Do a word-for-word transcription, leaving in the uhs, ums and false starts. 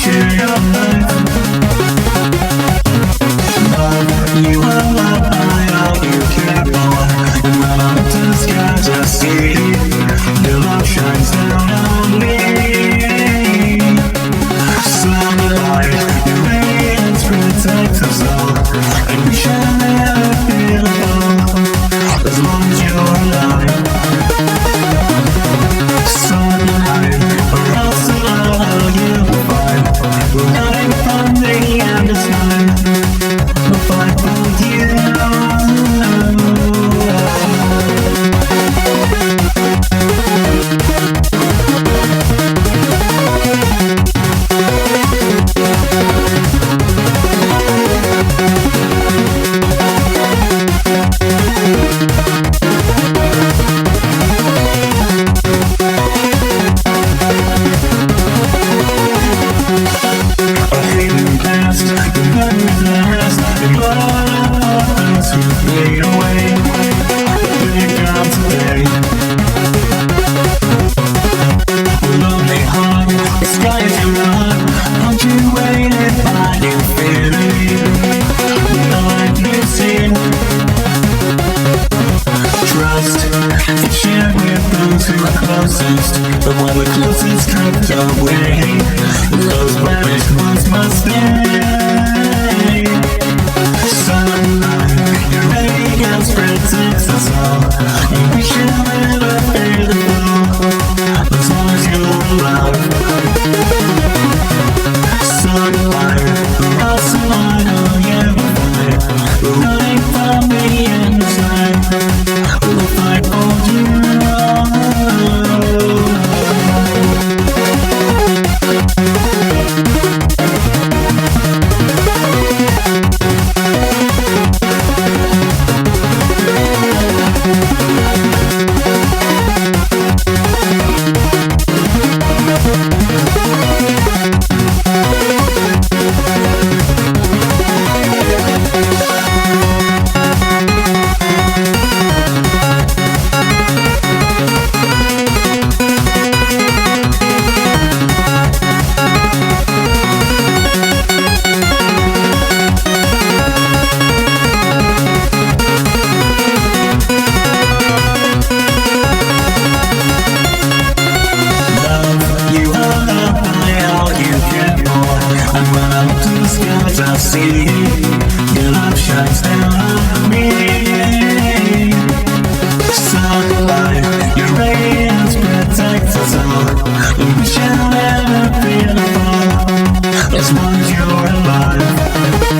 share your life. Love, you are loved by all you care for. And when I'm up to the skies, I see your love shines down on me. Sunlight, your radiance protects us all, and we shall never feel alone as long as you're alive. Sunlight, or else I'll you'll find we're running from the end of time. We'll fight for you. But when the closest comes our way, those vanished ones must stay. Sunlight, your radiance protects us all, and we shall never fade the glow as long as you're alive. Sunlight, the lost and light, oh yeah, we'll fight. We're running from the end of time. We'll fight for you. I see your love shines down on me. Sunlight, your radiance protects us all, and we shall never feel alone as long as you're alive.